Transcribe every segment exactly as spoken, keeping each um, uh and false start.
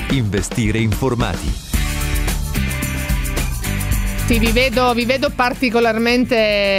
Investire informati. Sì, vi vedo, vi vedo particolarmente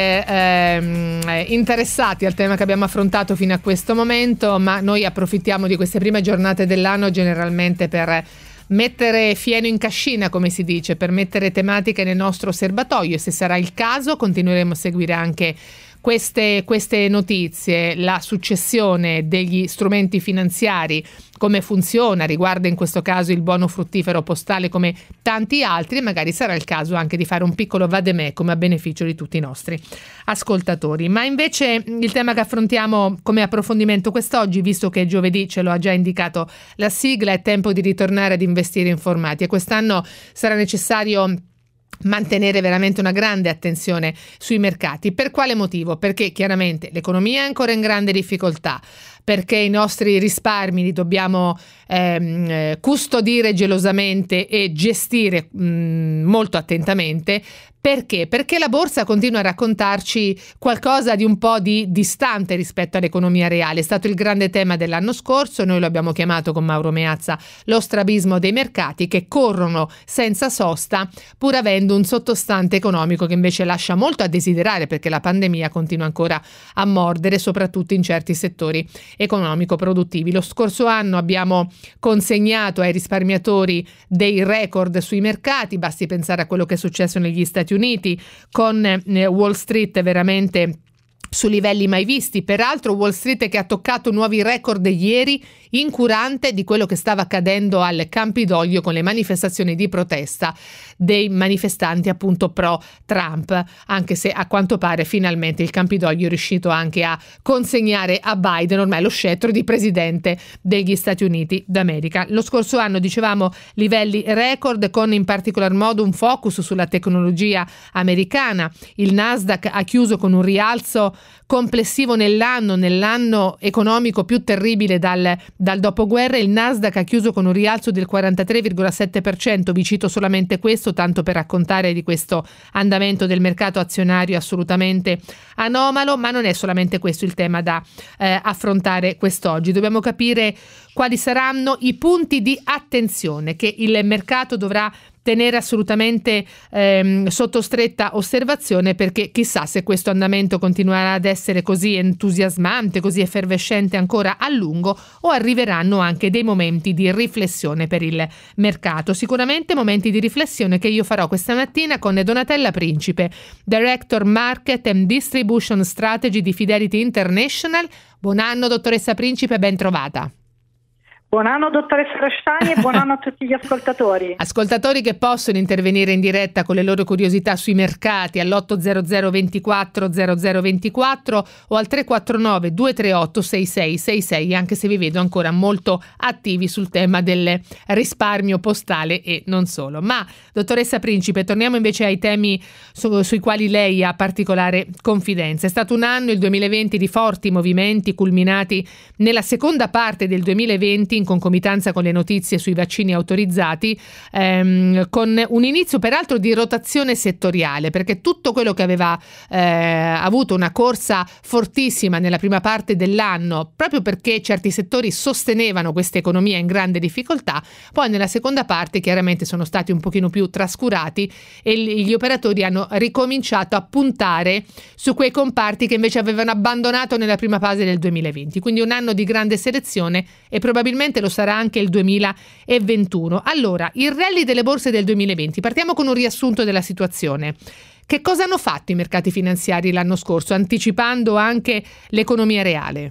eh, interessati al tema che abbiamo affrontato fino a questo momento, ma noi approfittiamo di queste prime giornate dell'anno generalmente per mettere fieno in cascina, come si dice, per mettere tematiche nel nostro serbatoio, e se sarà il caso continueremo a seguire anche Queste, queste notizie, la successione degli strumenti finanziari, come funziona, riguarda in questo caso il buono fruttifero postale come tanti altri, e magari sarà il caso anche di fare un piccolo vademecum a beneficio di tutti i nostri ascoltatori. Ma invece il tema che affrontiamo come approfondimento quest'oggi, visto che giovedì ce lo ha già indicato la sigla, è tempo di ritornare ad investire informati, e quest'anno sarà necessario mantenere veramente una grande attenzione sui mercati. Per quale motivo? Perché chiaramente l'economia è ancora in grande difficoltà, perché i nostri risparmi li dobbiamo ehm, custodire gelosamente e gestire mh, molto attentamente. Perché? Perché la borsa continua a raccontarci qualcosa di un po' di distante rispetto all'economia reale. È stato il grande tema dell'anno scorso, noi lo abbiamo chiamato con Mauro Meazza lo strabismo dei mercati, che corrono senza sosta pur avendo un sottostante economico che invece lascia molto a desiderare, perché la pandemia continua ancora a mordere soprattutto in certi settori economico-produttivi. Lo scorso anno abbiamo consegnato ai risparmiatori dei record sui mercati, basti pensare a quello che è successo negli Stati Uniti con eh, Wall Street veramente su livelli mai visti. Peraltro Wall Street che ha toccato nuovi record ieri, incurante di quello che stava accadendo al Campidoglio con le manifestazioni di protesta dei manifestanti appunto pro Trump, anche se a quanto pare finalmente il Campidoglio è riuscito anche a consegnare a Biden ormai lo scettro di presidente degli Stati Uniti d'America. Lo scorso anno, dicevamo, livelli record, con in particolar modo un focus sulla tecnologia americana. Il Nasdaq ha chiuso con un rialzo complessivo nell'anno, nell'anno economico più terribile dal, dal dopoguerra. Il Nasdaq ha chiuso con un rialzo del quarantatré virgola sette per cento. Vi cito solamente questo, tanto per raccontare di questo andamento del mercato azionario assolutamente anomalo, ma non è solamente questo il tema da eh, affrontare quest'oggi. Dobbiamo capire quali saranno i punti di attenzione che il mercato dovrà tenere assolutamente ehm, sotto stretta osservazione, perché chissà se questo andamento continuerà ad essere così entusiasmante, così effervescente ancora a lungo, o arriveranno anche dei momenti di riflessione per il mercato. Sicuramente momenti di riflessione che io farò questa mattina con Donatella Principe, Director Market and Distribution Strategy di Fidelity International. Buon anno dottoressa Principe, ben trovata. Buon anno dottoressa Rastani e buon anno a tutti gli ascoltatori. Ascoltatori che possono intervenire in diretta con le loro curiosità sui mercati all'otto zero zero ventiquattro zero zero ventiquattro o al tre quattro nove due tre otto sei sei sei sei, anche se vi vedo ancora molto attivi sul tema del risparmio postale e non solo. Ma dottoressa Principe, torniamo invece ai temi su, sui quali lei ha particolare confidenza. È stato un anno, il duemilaventi, di forti movimenti culminati nella seconda parte del duemilaventi in concomitanza con le notizie sui vaccini autorizzati, ehm, con un inizio peraltro di rotazione settoriale, perché tutto quello che aveva eh, avuto una corsa fortissima nella prima parte dell'anno, proprio perché certi settori sostenevano questa economia in grande difficoltà, poi nella seconda parte chiaramente sono stati un pochino più trascurati e gli operatori hanno ricominciato a puntare su quei comparti che invece avevano abbandonato nella prima fase del duemilaventi. Quindi un anno di grande selezione, e probabilmente lo sarà anche il duemilaventuno. Allora, il rally delle borse del duemilaventi, partiamo con un riassunto della situazione. Che cosa hanno fatto i mercati finanziari l'anno scorso, anticipando anche l'economia reale?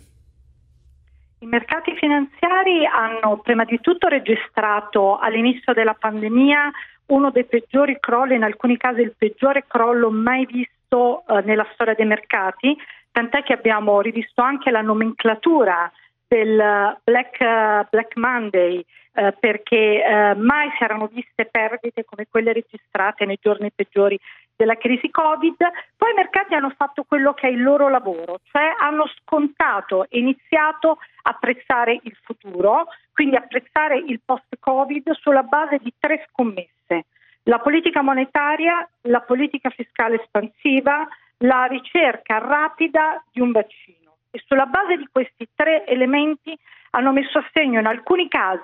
I mercati finanziari hanno prima di tutto registrato all'inizio della pandemia uno dei peggiori crolli, in alcuni casi il peggiore crollo mai visto eh, nella storia dei mercati, tant'è che abbiamo rivisto anche la nomenclatura del Black, uh, Black Monday, eh, perché eh, mai si erano viste perdite come quelle registrate nei giorni peggiori della crisi Covid. Poi i mercati hanno fatto quello che è il loro lavoro, cioè hanno scontato e iniziato a apprezzare il futuro, quindi apprezzare il post-Covid sulla base di tre scommesse: la politica monetaria, la politica fiscale espansiva, la ricerca rapida di un vaccino. E sulla base di questi tre elementi hanno messo a segno in alcuni casi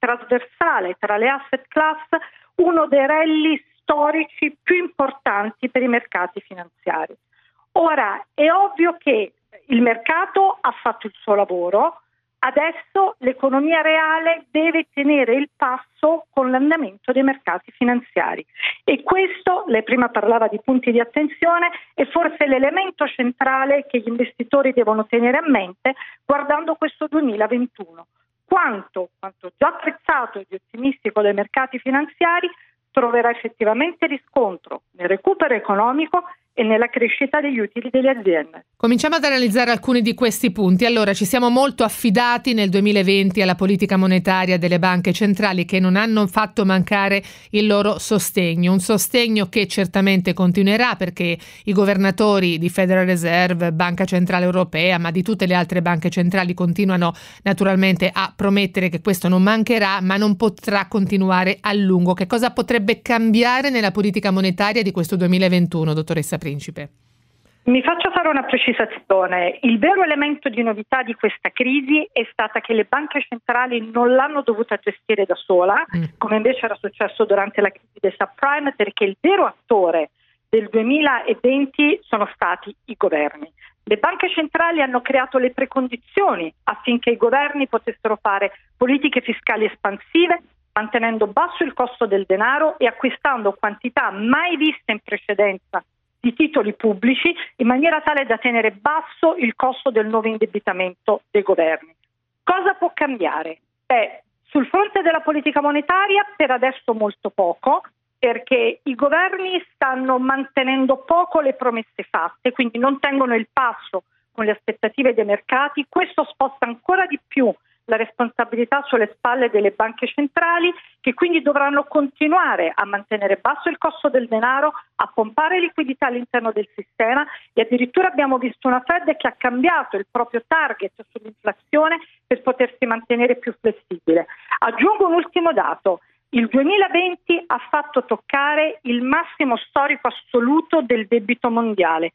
trasversale tra le asset class, uno dei rally storici più importanti per i mercati finanziari. Ora, è ovvio che il mercato ha fatto il suo lavoro, adesso l'economia reale deve tenere il passo con l'andamento dei mercati finanziari e questo, lei prima parlava di punti di attenzione, è forse l'elemento centrale che gli investitori devono tenere a mente guardando questo duemilaventuno. Quanto, quanto già apprezzato e ottimistico dai mercati finanziari troverà effettivamente riscontro nel recupero economico e nella crescita degli utili delle aziende. Cominciamo ad analizzare alcuni di questi punti. Allora, ci siamo molto affidati nel duemilaventi alla politica monetaria delle banche centrali che non hanno fatto mancare il loro sostegno, un sostegno che certamente continuerà perché i governatori di Federal Reserve, Banca Centrale Europea, ma di tutte le altre banche centrali continuano naturalmente a promettere che questo non mancherà, ma non potrà continuare a lungo. Che cosa potrebbe cambiare nella politica monetaria di questo duemilaventuno, dottoressa Principe? Mi faccio fare una precisazione. Il vero elemento di novità di questa crisi è stata che le banche centrali non l'hanno dovuta gestire da sola, mm. come invece era successo durante la crisi del subprime, perché il vero attore del duemilaventi sono stati i governi. Le banche centrali hanno creato le precondizioni affinché i governi potessero fare politiche fiscali espansive, mantenendo basso il costo del denaro e acquistando quantità mai viste in precedenza di titoli pubblici in maniera tale da tenere basso il costo del nuovo indebitamento dei governi. Cosa può cambiare? Beh, sul fronte della politica monetaria per adesso molto poco, perché i governi stanno mantenendo poco le promesse fatte, quindi non tengono il passo con le aspettative dei mercati. Questo sposta ancora di più la responsabilità sulle spalle delle banche centrali, che quindi dovranno continuare a mantenere basso il costo del denaro, a pompare liquidità all'interno del sistema e addirittura abbiamo visto una Fed che ha cambiato il proprio target sull'inflazione per potersi mantenere più flessibile. Aggiungo un ultimo dato. Il duemilaventi ha fatto toccare il massimo storico assoluto del debito mondiale,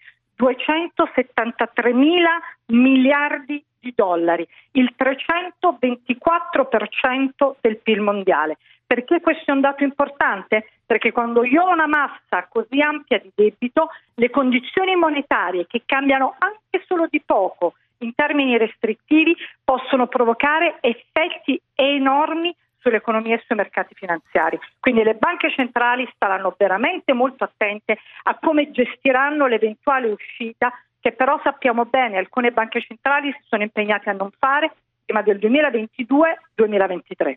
duecentosettantatremila miliardi di dollari, il trecentoventiquattro per cento del P I L mondiale. Perché questo è un dato importante? Perché quando io ho una massa così ampia di debito, le condizioni monetarie che cambiano anche solo di poco in termini restrittivi possono provocare effetti enormi sull'economia e sui mercati finanziari. Quindi le banche centrali staranno veramente molto attente a come gestiranno l'eventuale uscita, che però sappiamo bene alcune banche centrali si sono impegnate a non fare prima del duemilaventidue duemilaventitré.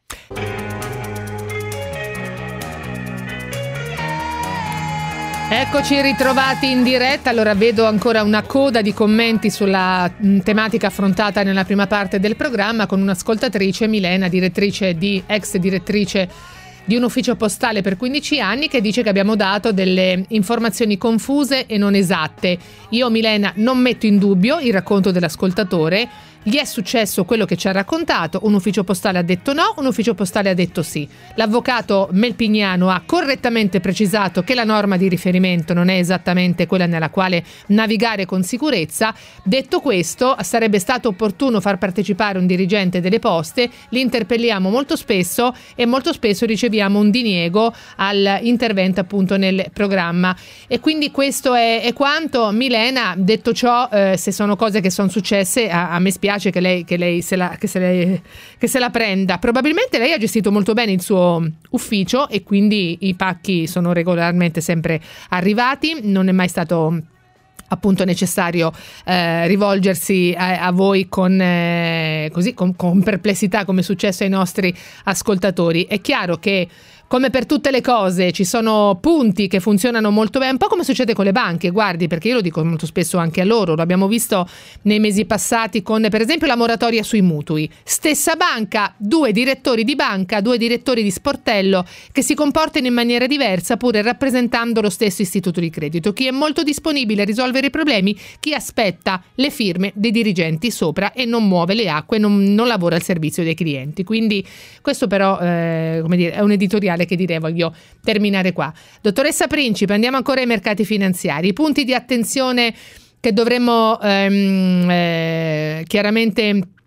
Eccoci ritrovati in diretta. Allora vedo ancora una coda di commenti sulla mh, tematica affrontata nella prima parte del programma con un'ascoltatrice, Milena, direttrice di ex direttrice di un ufficio postale per quindici anni, che dice che abbiamo dato delle informazioni confuse e non esatte. Io, Milena, non metto in dubbio il racconto dell'ascoltatore. Gli è successo quello che ci ha raccontato, un ufficio postale ha detto no, un ufficio postale ha detto sì. L'avvocato Melpignano ha correttamente precisato che la norma di riferimento non è esattamente quella nella quale navigare con sicurezza. Detto questo, sarebbe stato opportuno far partecipare un dirigente delle poste, li interpelliamo molto spesso e molto spesso riceviamo un diniego all'intervento appunto nel programma. E quindi questo è, è quanto. Milena, detto ciò, eh, se sono cose che sono successe, a, a me spiace che lei, che lei, se la, che se lei che se la prenda. Probabilmente lei ha gestito molto bene il suo ufficio e quindi i pacchi sono regolarmente sempre arrivati, non è mai stato appunto necessario eh, rivolgersi a, a voi con, eh, così, con, con perplessità, come è successo ai nostri ascoltatori. È chiaro che, come per tutte le cose, ci sono punti che funzionano molto bene, un po' come succede con le banche, guardi, perché io lo dico molto spesso anche a loro, lo abbiamo visto nei mesi passati con, per esempio, la moratoria sui mutui. Stessa banca, due direttori di banca, due direttori di sportello che si comportano in maniera diversa pur rappresentando lo stesso istituto di credito. Chi è molto disponibile a risolvere i problemi, chi aspetta le firme dei dirigenti sopra e non muove le acque, non, non lavora al servizio dei clienti. Quindi questo però eh, come dire, è un editoriale che direi voglio terminare qua. Dottoressa Principe, andiamo ancora ai mercati finanziari. I punti di attenzione che dovremmo ehm, eh, chiaramente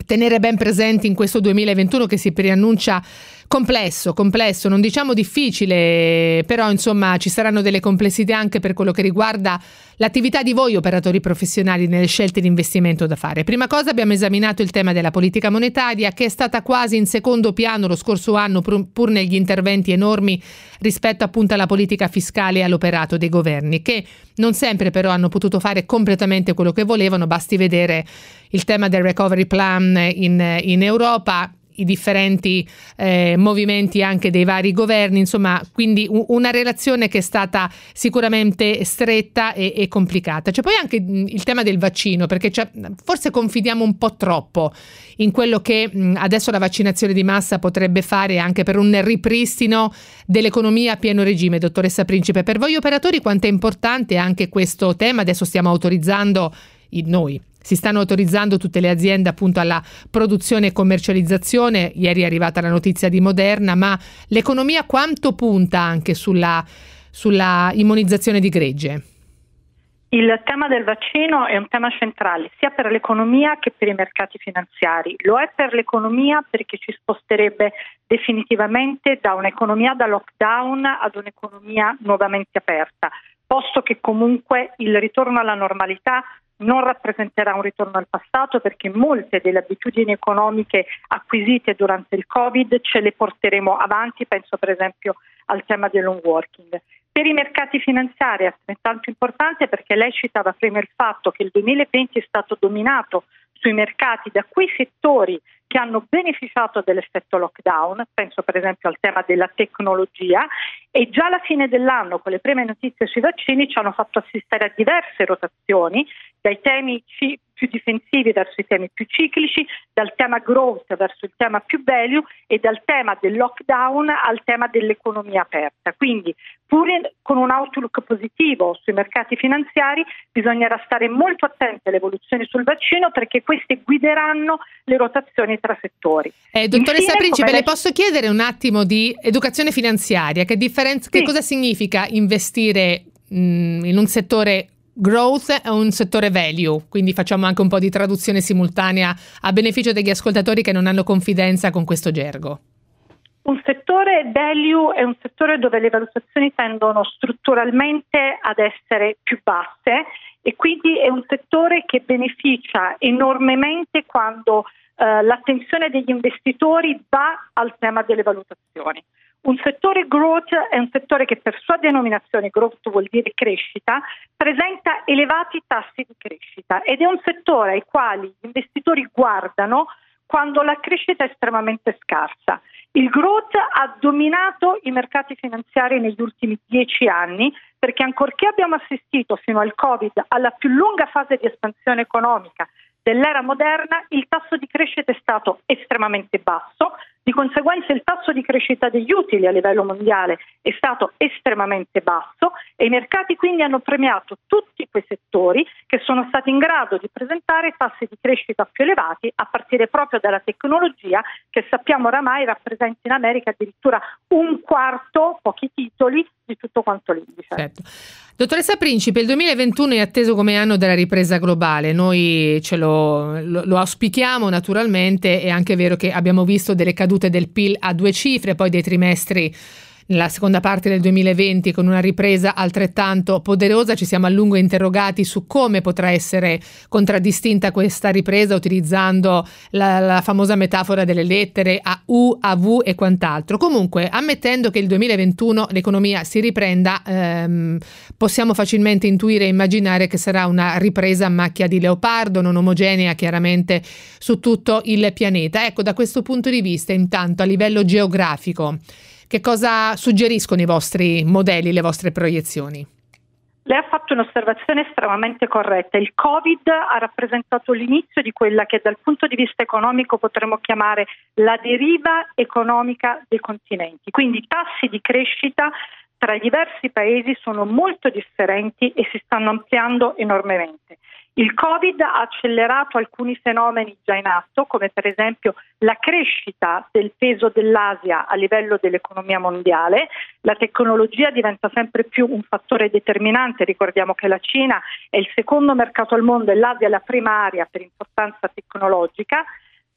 tenere ben presenti in questo duemilaventuno che si preannuncia complesso, complesso, non diciamo difficile, però insomma ci saranno delle complessità anche per quello che riguarda l'attività di voi operatori professionali nelle scelte di investimento da fare. Prima cosa abbiamo esaminato il tema della politica monetaria, che è stata quasi in secondo piano lo scorso anno, pur negli interventi enormi rispetto appunto alla politica fiscale e all'operato dei governi, che non sempre però hanno potuto fare completamente quello che volevano. Basti vedere il tema del recovery plan in, in Europa, i differenti eh, movimenti anche dei vari governi, insomma, quindi u- una relazione che è stata sicuramente stretta e, e complicata. C'è poi anche mh, il tema del vaccino, perché forse confidiamo un po' troppo in quello che mh, adesso la vaccinazione di massa potrebbe fare anche per un ripristino dell'economia a pieno regime. Dottoressa Principe, per voi operatori quanto è importante anche questo tema? Adesso stiamo autorizzando i, noi Si stanno autorizzando tutte le aziende appunto alla produzione e commercializzazione. Ieri è arrivata la notizia di Moderna, ma l'economia quanto punta anche sulla, sulla immunizzazione di gregge? Il tema del vaccino è un tema centrale sia per l'economia che per i mercati finanziari. Lo è per l'economia perché ci sposterebbe definitivamente da un'economia da lockdown ad un'economia nuovamente aperta, posto che comunque il ritorno alla normalità non rappresenterà un ritorno al passato, perché molte delle abitudini economiche acquisite durante il Covid ce le porteremo avanti, penso per esempio al tema dell'home working. Per i mercati finanziari è altrettanto importante, perché lei citava prima il fatto che il duemilaventi è stato dominato sui mercati da quei settori che hanno beneficiato dell'effetto lockdown, penso per esempio al tema della tecnologia, e già alla fine dell'anno con le prime notizie sui vaccini ci hanno fatto assistere a diverse rotazioni, dai temi più difensivi verso i temi più ciclici, dal tema growth verso il tema più value e dal tema del lockdown al tema dell'economia aperta. Quindi pur con un outlook positivo sui mercati finanziari bisognerà stare molto attenti alle evoluzioni sul vaccino, perché queste guideranno le rotazioni tra settori. Eh, dottoressa Infine, Principe, le... le posso chiedere un attimo di educazione finanziaria? Che differenza, sì. Che cosa significa investire mh, in un settore growth e un settore value? Quindi facciamo anche un po' di traduzione simultanea a beneficio degli ascoltatori che non hanno confidenza con questo gergo. Un settore value è un settore dove le valutazioni tendono strutturalmente ad essere più basse, e quindi è un settore che beneficia enormemente quando eh, l'attenzione degli investitori va al tema delle valutazioni. Un settore growth è un settore che per sua denominazione, growth vuol dire crescita, presenta elevati tassi di crescita, ed è un settore ai quali gli investitori guardano quando la crescita è estremamente scarsa. Il growth ha dominato i mercati finanziari negli ultimi dieci anni, perché ancorché abbiamo assistito fino al Covid alla più lunga fase di espansione economica dell'era moderna, il tasso di crescita è stato estremamente basso. Di conseguenza il tasso di crescita degli utili a livello mondiale è stato estremamente basso, e i mercati quindi hanno premiato tutti quei settori che sono stati in grado di presentare tassi di crescita più elevati, a partire proprio dalla tecnologia, che sappiamo oramai rappresenta in America addirittura un quarto, pochi titoli, di tutto quanto l'indice. Certo. Dottoressa Principe, il duemilaventuno è atteso come anno della ripresa globale. Noi ce lo, lo, lo auspichiamo naturalmente. È anche vero che abbiamo visto delle cadute del P I L a due cifre, poi dei trimestri nella seconda parte del duemilaventi con una ripresa altrettanto poderosa. Ci siamo a lungo interrogati su come potrà essere contraddistinta questa ripresa, utilizzando la, la famosa metafora delle lettere a U, a V e quant'altro. Comunque, ammettendo che il duemilaventuno l'economia si riprenda, ehm, possiamo facilmente intuire e immaginare che sarà una ripresa a macchia di leopardo, non omogenea chiaramente su tutto il pianeta. Ecco, da questo punto di vista, intanto a livello geografico, che cosa suggeriscono i vostri modelli, le vostre proiezioni? Lei ha fatto un'osservazione estremamente corretta. Il Covid ha rappresentato l'inizio di quella che dal punto di vista economico potremmo chiamare la deriva economica dei continenti. Quindi i tassi di crescita tra i diversi paesi sono molto differenti e si stanno ampliando enormemente. Il Covid ha accelerato alcuni fenomeni già in atto, come per esempio la crescita del peso dell'Asia a livello dell'economia mondiale. La tecnologia diventa sempre più un fattore determinante. Ricordiamo che la Cina è il secondo mercato al mondo e l'Asia è la prima area per importanza tecnologica.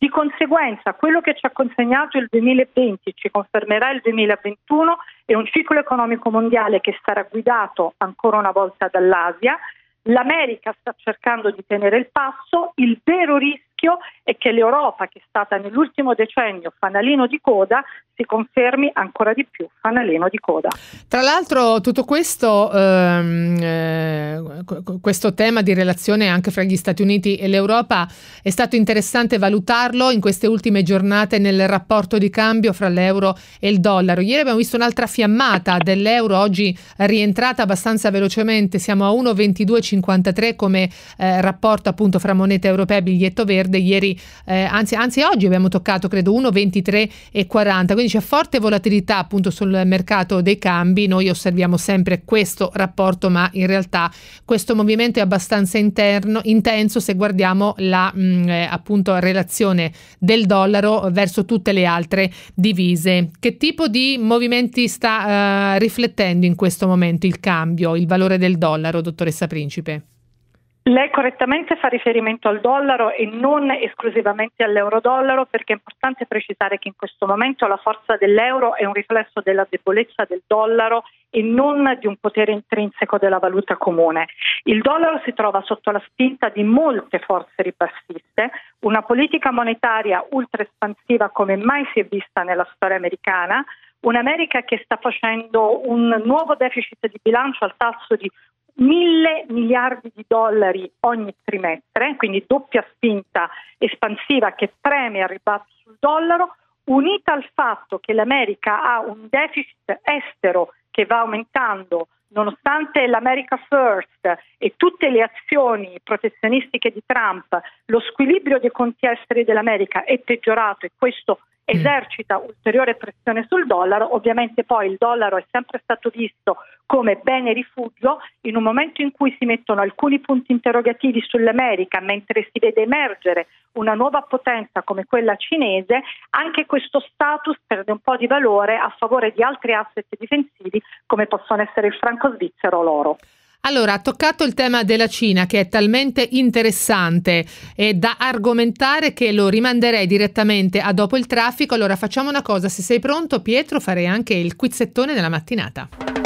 Di conseguenza quello che ci ha consegnato il duemilaventi ci confermerà il duemilaventuno è un ciclo economico mondiale che sarà guidato ancora una volta dall'Asia. L'America sta cercando di tenere il passo, il vero rischio è che l'Europa, che è stata nell'ultimo decennio fanalino di coda, si confermi ancora di più fanalino di coda. Tra l'altro tutto questo, ehm, eh, questo tema di relazione anche fra gli Stati Uniti e l'Europa è stato interessante valutarlo in queste ultime giornate nel rapporto di cambio fra l'euro e il dollaro. Ieri abbiamo visto un'altra fiammata dell'euro, oggi è rientrata abbastanza velocemente, siamo a uno virgola ventidue cinquantatré come eh, rapporto appunto fra moneta europea e biglietto verde. Ieri, eh, anzi, anzi oggi abbiamo toccato credo uno virgola ventitré quaranta, quindi c'è forte volatilità appunto sul mercato dei cambi. Noi osserviamo sempre questo rapporto, ma in realtà questo movimento è abbastanza interno, intenso se guardiamo la mh, eh, appunto relazione del dollaro verso tutte le altre divise. Che tipo di movimenti sta eh, riflettendo in questo momento il cambio, il valore del dollaro, dottoressa Principe? Lei correttamente fa riferimento al dollaro e non esclusivamente all'euro-dollaro, perché è importante precisare che in questo momento la forza dell'euro è un riflesso della debolezza del dollaro e non di un potere intrinseco della valuta comune. Il dollaro si trova sotto la spinta di molte forze ribassiste, una politica monetaria ultra espansiva come mai si è vista nella storia americana, un'America che sta facendo un nuovo deficit di bilancio al tasso di mille miliardi di dollari ogni trimestre, quindi doppia spinta espansiva che preme al ribasso sul dollaro, unita al fatto che l'America ha un deficit estero che va aumentando nonostante l'America First e tutte le azioni protezionistiche di Trump. Lo squilibrio dei conti esteri dell'America è peggiorato e questo esercita ulteriore pressione sul dollaro. Ovviamente poi il dollaro è sempre stato visto come bene rifugio. In un momento in cui si mettono alcuni punti interrogativi sull'America, mentre si vede emergere una nuova potenza come quella cinese, anche questo status perde un po' di valore a favore di altri asset difensivi come possono essere il franco svizzero o l'oro. Allora, ha toccato il tema della Cina, che è talmente interessante e da argomentare che lo rimanderei direttamente a dopo il traffico. Allora facciamo una cosa, se sei pronto Pietro farei anche il quizzettone della mattinata.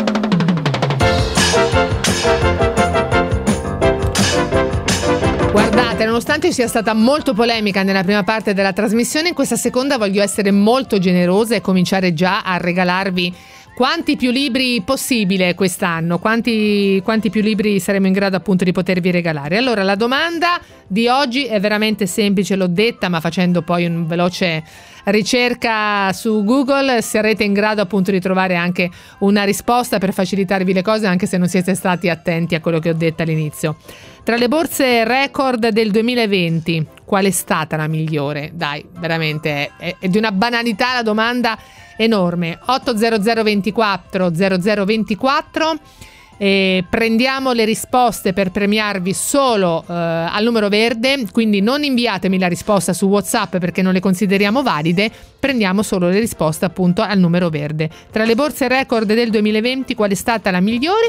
Guardate, nonostante sia stata molto polemica nella prima parte della trasmissione, in questa seconda voglio essere molto generosa e cominciare già a regalarvi quanti più libri possibile quest'anno, quanti, quanti più libri saremo in grado appunto di potervi regalare. Allora, la domanda di oggi è veramente semplice, l'ho detta, ma facendo poi un veloce ricerca su Google sarete in grado appunto di trovare anche una risposta per facilitarvi le cose, anche se non siete stati attenti a quello che ho detto all'inizio. Tra le borse record del duemilaventi, qual è stata la migliore? Dai, veramente è, è di una banalità la domanda enorme. otto zero zero ventiquattro zero zero ventiquattro. E prendiamo le risposte per premiarvi solo eh, al numero verde, quindi non inviatemi la risposta su WhatsApp perché non le consideriamo valide, prendiamo solo le risposte appunto al numero verde. Tra le borse record del duemilaventi qual è stata la migliore?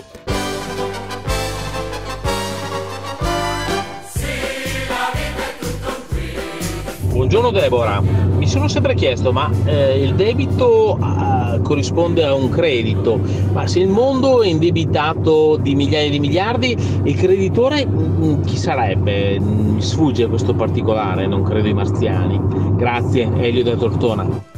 Buongiorno Deborah, mi sono sempre chiesto ma eh, il debito eh, corrisponde a un credito, ma se il mondo è indebitato di migliaia di miliardi, il creditore mh, chi sarebbe? Mi sfugge questo particolare, non credo i marziani. Grazie, Elio da Tortona.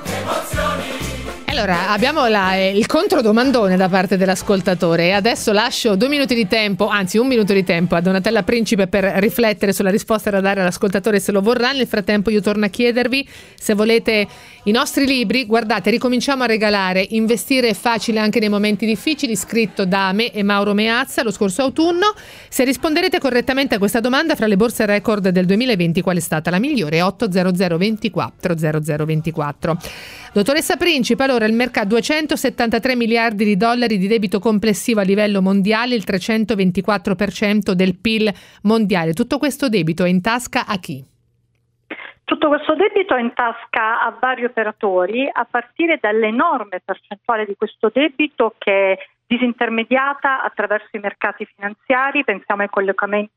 Allora, abbiamo la, eh, il controdomandone da parte dell'ascoltatore e adesso lascio due minuti di tempo, anzi un minuto di tempo a Donatella Principe per riflettere sulla risposta da dare all'ascoltatore se lo vorrà. Nel frattempo io torno a chiedervi se volete i nostri libri. Guardate, ricominciamo a regalare Investire è facile anche nei momenti difficili, scritto da me e Mauro Meazza lo scorso autunno. Se risponderete correttamente a questa domanda, fra le borse record del duemilaventi qual è stata la migliore? otto zero zero ventiquattro zero zero ventiquattro. Dottoressa Principe, allora il mercato duecentosettantatré miliardi di dollari di debito complessivo a livello mondiale, il trecentoventiquattro per cento del P I L mondiale. Tutto questo debito è in tasca a chi? Tutto questo debito è in tasca a vari operatori, a partire dall'enorme percentuale di questo debito che è disintermediata attraverso i mercati finanziari. Pensiamo ai collocamenti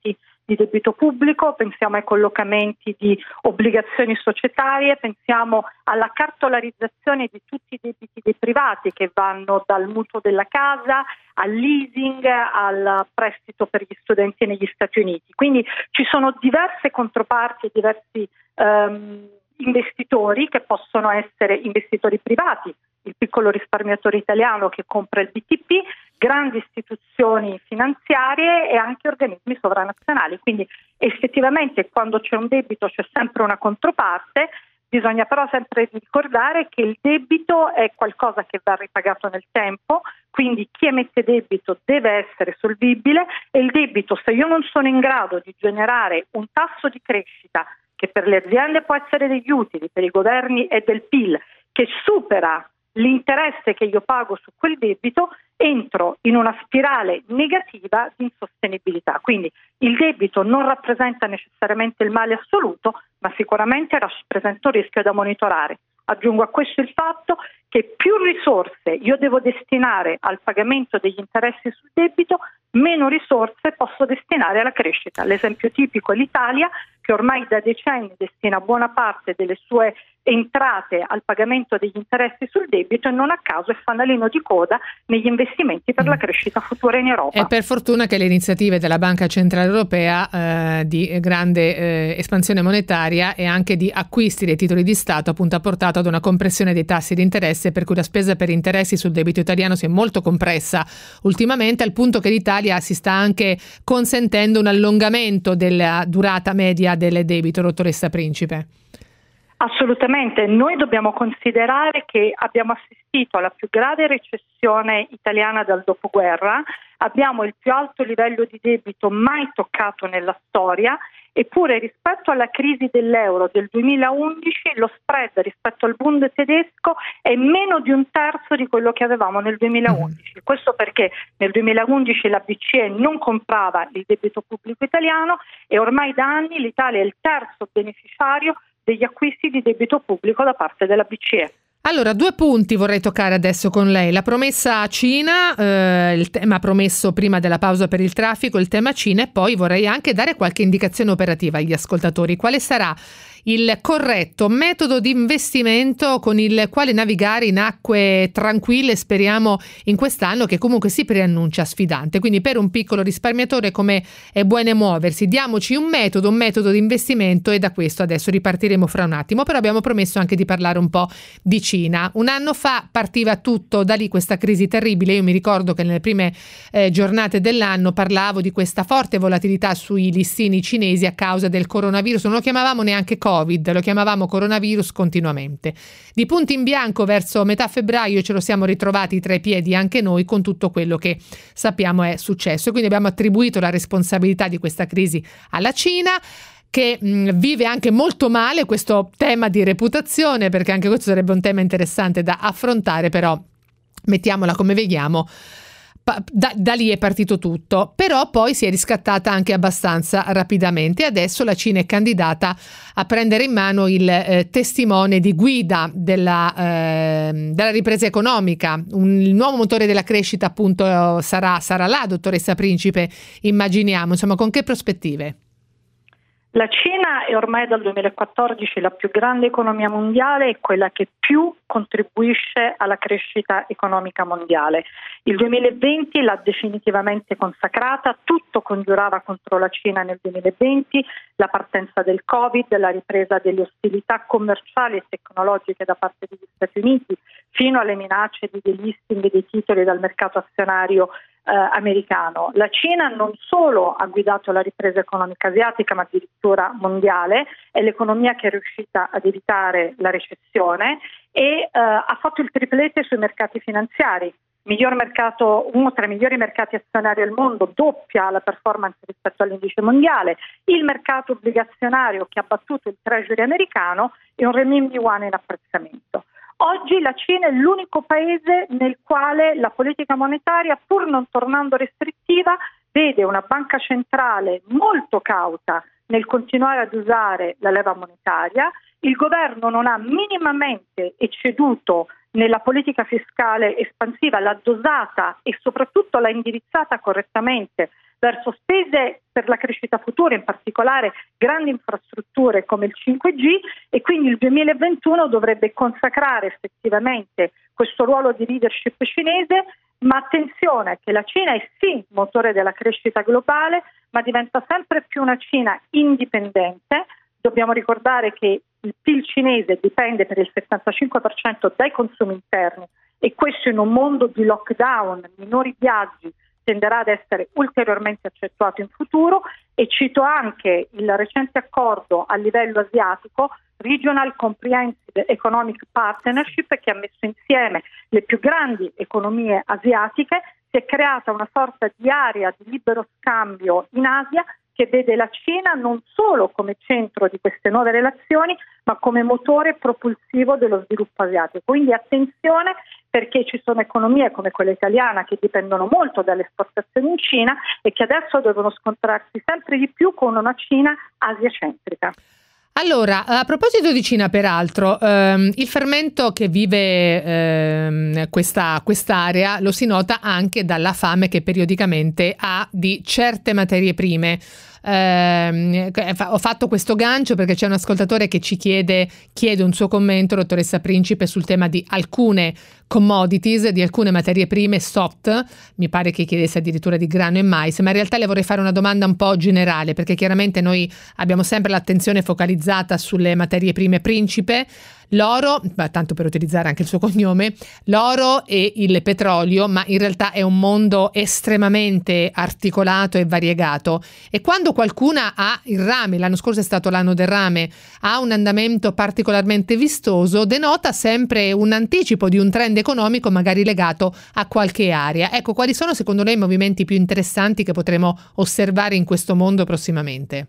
di debito pubblico, pensiamo ai collocamenti di obbligazioni societarie, pensiamo alla cartolarizzazione di tutti i debiti dei privati che vanno dal mutuo della casa al leasing, al prestito per gli studenti negli Stati Uniti. Quindi ci sono diverse controparti e diversi um, investitori che possono essere investitori privati, il piccolo risparmiatore italiano che compra il B T P, grandi istituzioni finanziarie e anche organismi sovranazionali. Quindi effettivamente quando c'è un debito c'è sempre una controparte, bisogna però sempre ricordare che il debito è qualcosa che va ripagato nel tempo, quindi chi emette debito deve essere solvibile e il debito, se io non sono in grado di generare un tasso di crescita che per le aziende può essere degli utili, per i governi è del P I L, che supera l'interesse che io pago su quel debito, entro in una spirale negativa di insostenibilità. Quindi il debito non rappresenta necessariamente il male assoluto, ma sicuramente rappresenta un rischio da monitorare. Aggiungo a questo il fatto che più risorse io devo destinare al pagamento degli interessi sul debito, meno risorse posso destinare alla crescita. L'esempio tipico è l'Italia, che ormai da decenni destina buona parte delle sue entrate al pagamento degli interessi sul debito e non a caso è fanalino di coda negli investimenti per la crescita futura in Europa. E per fortuna che le iniziative della Banca Centrale Europea eh, di grande eh, espansione monetaria e anche di acquisti dei titoli di Stato appunto ha portato ad una compressione dei tassi di interesse, per cui la spesa per interessi sul debito italiano si è molto compressa ultimamente, al punto che l'Italia si sta anche consentendo un allungamento della durata media del debito. Dottoressa Principe. Assolutamente, noi dobbiamo considerare che abbiamo assistito alla più grave recessione italiana dal dopoguerra, abbiamo il più alto livello di debito mai toccato nella storia, eppure rispetto alla crisi dell'euro del duemilaundici lo spread rispetto al Bund tedesco è meno di un terzo di quello che avevamo nel duemilaundici. Questo perché nel duemilaundici la B C E non comprava il debito pubblico italiano e ormai da anni l'Italia è il terzo beneficiario degli acquisti di debito pubblico da parte della B C E. Allora, due punti vorrei toccare adesso con lei. La promessa Cina, eh, il tema promesso prima della pausa per il traffico, il tema Cina, e poi vorrei anche dare qualche indicazione operativa agli ascoltatori. Quale sarà il corretto metodo di investimento con il quale navigare in acque tranquille, speriamo, in quest'anno che comunque si preannuncia sfidante. Quindi per un piccolo risparmiatore come è bene muoversi? Diamoci un metodo, un metodo di investimento, e da questo adesso ripartiremo fra un attimo. Però abbiamo promesso anche di parlare un po' di Cina. Un anno fa partiva tutto da lì, questa crisi terribile. Io mi ricordo che nelle prime eh, giornate dell'anno parlavo di questa forte volatilità sui listini cinesi a causa del coronavirus. Non lo chiamavamo neanche Covid, lo chiamavamo coronavirus continuamente. Di punto in bianco verso metà febbraio ce lo siamo ritrovati tra i piedi anche noi, con tutto quello che sappiamo è successo. Quindi abbiamo attribuito la responsabilità di questa crisi alla Cina, che mh, vive anche molto male questo tema di reputazione, perché anche questo sarebbe un tema interessante da affrontare, però mettiamola come vediamo. Da, da lì è partito tutto, però poi si è riscattata anche abbastanza rapidamente. Adesso la Cina è candidata a prendere in mano il eh, testimone di guida della, eh, della ripresa economica. Un, il nuovo motore della crescita appunto sarà, sarà là, dottoressa Principe, immaginiamo. Insomma, con che prospettive? La Cina è ormai dal duemilaquattordici la più grande economia mondiale e quella che più contribuisce alla crescita economica mondiale. Il duemilaventi l'ha definitivamente consacrata, tutto congiurava contro la Cina nel duemilaventi, la partenza del Covid, la ripresa delle ostilità commerciali e tecnologiche da parte degli Stati Uniti, fino alle minacce di delisting dei titoli dal mercato azionario Eh, americano. La Cina non solo ha guidato la ripresa economica asiatica, ma addirittura mondiale, è l'economia che è riuscita ad evitare la recessione e eh, ha fatto il triplete sui mercati finanziari. Miglior mercato, uno tra i migliori mercati azionari al mondo, doppia la performance rispetto all'indice mondiale, il mercato obbligazionario che ha battuto il treasury americano e un renminbi yuan in apprezzamento. Oggi la Cina è l'unico paese nel quale la politica monetaria, pur non tornando restrittiva, vede una banca centrale molto cauta nel continuare ad usare la leva monetaria. Il governo non ha minimamente ecceduto nella politica fiscale espansiva, l'ha dosata e soprattutto l'ha indirizzata correttamente verso spese per la crescita futura, in particolare grandi infrastrutture come il cinque G, e quindi il duemilaventuno dovrebbe consacrare effettivamente questo ruolo di leadership cinese, ma attenzione che la Cina è sì motore della crescita globale, ma diventa sempre più una Cina indipendente. Dobbiamo ricordare che il P I L cinese dipende per il settantacinque per cento dai consumi interni, e questo in un mondo di lockdown, minori viaggi, tenderà ad essere ulteriormente accentuato in futuro. E cito anche il recente accordo a livello asiatico, Regional Comprehensive Economic Partnership, che ha messo insieme le più grandi economie asiatiche. Si è creata una sorta di area di libero scambio in Asia che vede la Cina non solo come centro di queste nuove relazioni, ma come motore propulsivo dello sviluppo asiatico. Quindi attenzione, perché ci sono economie come quella italiana che dipendono molto dalle esportazioni in Cina e che adesso devono scontrarsi sempre di più con una Cina asiacentrica. Allora, a proposito di Cina, peraltro, ehm, il fermento che vive ehm, questa quest'area lo si nota anche dalla fame che periodicamente ha di certe materie prime. Eh, ho fatto questo gancio perché c'è un ascoltatore che ci chiede, chiede un suo commento, dottoressa Principe, sul tema di alcune commodities, di alcune materie prime soft. Mi pare che chiedesse addirittura di grano e mais, ma in realtà le vorrei fare una domanda un po' generale, perché chiaramente noi abbiamo sempre l'attenzione focalizzata sulle materie prime Principe, l'oro, tanto per utilizzare anche il suo cognome, l'oro e il petrolio, ma in realtà è un mondo estremamente articolato e variegato, e quando qualcuna ha il rame, l'anno scorso è stato l'anno del rame, ha un andamento particolarmente vistoso, denota sempre un anticipo di un trend economico magari legato a qualche area. Ecco, quali sono secondo lei i movimenti più interessanti che potremo osservare in questo mondo prossimamente?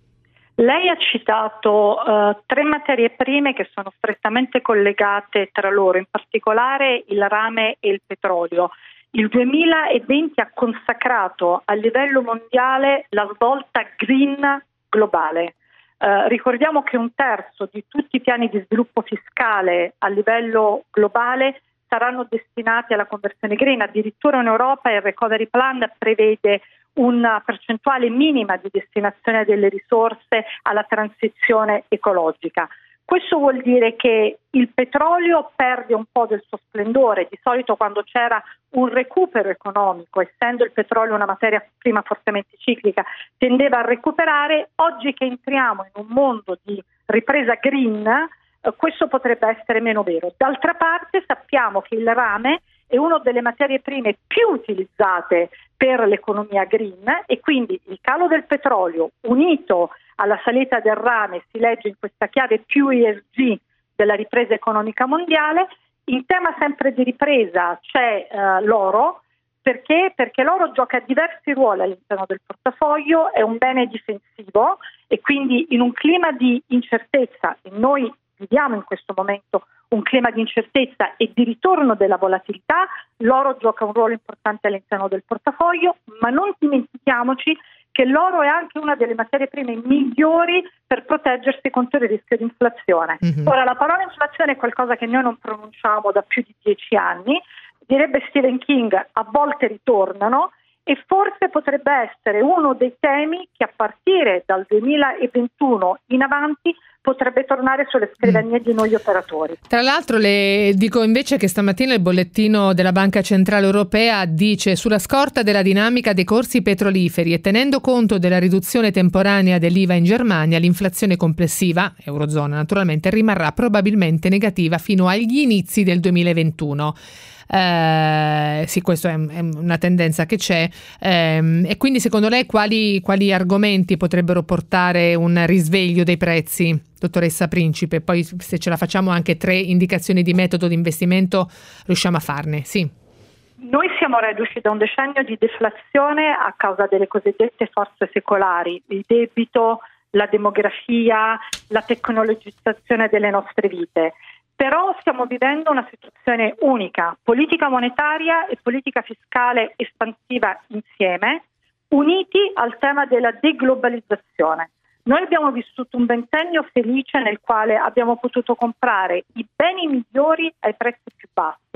Lei ha citato uh, tre materie prime che sono strettamente collegate tra loro, in particolare il rame e il petrolio. Il duemilaventi ha consacrato a livello mondiale la svolta green globale. Uh, ricordiamo che un terzo di tutti i piani di sviluppo fiscale a livello globale saranno destinati alla conversione green. Addirittura in Europa il Recovery Plan prevede una percentuale minima di destinazione delle risorse alla transizione ecologica. Questo vuol dire che il petrolio perde un po' del suo splendore. Di solito quando c'era un recupero economico, essendo il petrolio una materia prima fortemente ciclica, tendeva a recuperare. Oggi che entriamo in un mondo di ripresa green, eh, questo potrebbe essere meno vero. D'altra parte sappiamo che il rame è una delle materie prime più utilizzate per l'economia green, e quindi il calo del petrolio unito alla salita del rame si legge in questa chiave più E S G della ripresa economica mondiale. In tema sempre di ripresa c'è uh, l'oro. Perché? Perché l'oro gioca diversi ruoli all'interno del portafoglio, è un bene difensivo, e quindi in un clima di incertezza, e noi viviamo in questo momento un clima di incertezza e di ritorno della volatilità, l'oro gioca un ruolo importante all'interno del portafoglio, ma non dimentichiamoci che l'oro è anche una delle materie prime migliori per proteggersi contro il rischio di inflazione. Mm-hmm. Ora, la parola inflazione è qualcosa che noi non pronunciamo da più di dieci anni, direbbe Stephen King, a volte ritornano, e forse potrebbe essere uno dei temi che a partire dal duemilaventuno in avanti potrebbe tornare sulle scrivanie mm. di noi operatori. Tra l'altro le dico invece che stamattina il bollettino della Banca Centrale Europea dice: sulla scorta della dinamica dei corsi petroliferi e tenendo conto della riduzione temporanea dell'I V A in Germania, l'inflazione complessiva, Eurozona naturalmente, rimarrà probabilmente negativa fino agli inizi del duemilaventuno. Eh, sì, questa è, è una tendenza che c'è, eh, e quindi secondo lei quali, quali argomenti potrebbero portare un risveglio dei prezzi, dottoressa Principe? Poi se ce la facciamo anche tre indicazioni di metodo di investimento riusciamo a farne. Sì. Noi siamo reduci da un decennio di deflazione a causa delle cosiddette forze secolari, il debito, la demografia, la tecnologizzazione delle nostre vite. Però stiamo vivendo una situazione unica, politica monetaria e politica fiscale espansiva insieme, uniti al tema della deglobalizzazione. Noi abbiamo vissuto un ventennio felice nel quale abbiamo potuto comprare i beni migliori ai prezzi più bassi,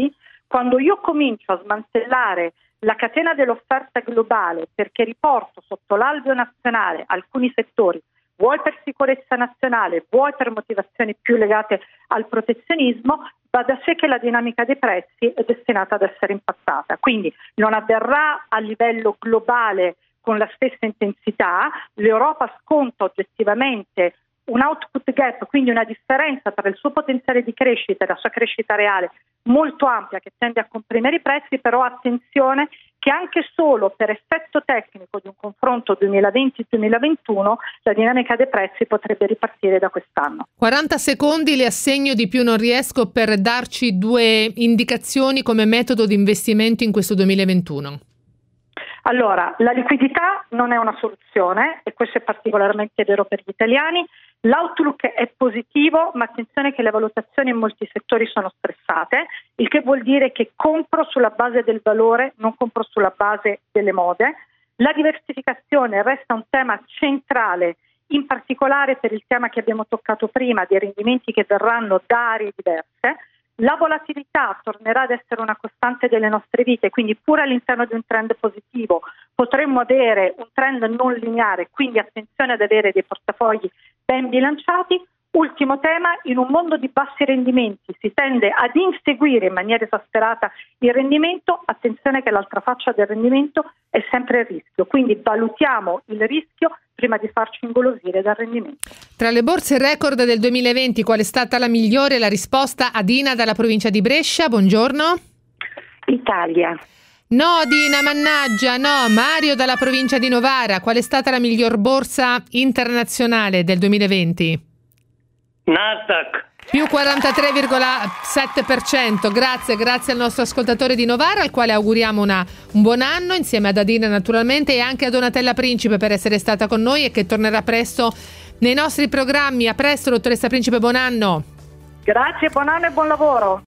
Quando io comincio a smantellare la catena dell'offerta globale perché riporto sotto l'alveo nazionale alcuni settori, vuoi per sicurezza nazionale, vuoi per motivazioni più legate al protezionismo, va da sé che la dinamica dei prezzi è destinata ad essere impattata. Quindi non avverrà a livello globale con la stessa intensità. L'Europa sconta oggettivamente un output gap, quindi una differenza tra il suo potenziale di crescita e la sua crescita reale molto ampia che tende a comprimere i prezzi, però attenzione che anche solo per effetto tecnico di un confronto duemilaventi duemilaventuno la dinamica dei prezzi potrebbe ripartire da quest'anno. quaranta secondi le assegno, di più non riesco, per darci due indicazioni come metodo di investimento in questo duemilaventuno. Allora, la liquidità non è una soluzione e questo è particolarmente vero per gli italiani. L'outlook è positivo, ma attenzione che le valutazioni in molti settori sono stressate, il che vuol dire che compro sulla base del valore, non compro sulla base delle mode. La diversificazione resta un tema centrale, in particolare per il tema che abbiamo toccato prima, dei rendimenti che verranno da aree diverse. La volatilità tornerà ad essere una costante delle nostre vite, quindi pur all'interno di un trend positivo potremmo avere un trend non lineare, quindi attenzione ad avere dei portafogli ben bilanciati. Ultimo tema, in un mondo di bassi rendimenti si tende ad inseguire in maniera esasperata il rendimento, attenzione che l'altra faccia del rendimento è sempre il rischio, quindi valutiamo il rischio prima di farci ingolosire dal rendimento. Tra le borse record del duemilaventi, qual è stata la migliore? La risposta a Dina dalla provincia di Brescia, buongiorno. Italia. No Dina, mannaggia, no. Mario dalla provincia di Novara, qual è stata la miglior borsa internazionale del duemilaventi? Nasdaq. Più quarantatré virgola sette per cento. Grazie, grazie al nostro ascoltatore di Novara, al quale auguriamo una, un buon anno, insieme ad Adina naturalmente, e anche a Donatella Principe per essere stata con noi e che tornerà presto nei nostri programmi. A presto, dottoressa Principe, buon anno. Grazie, buon anno e buon lavoro.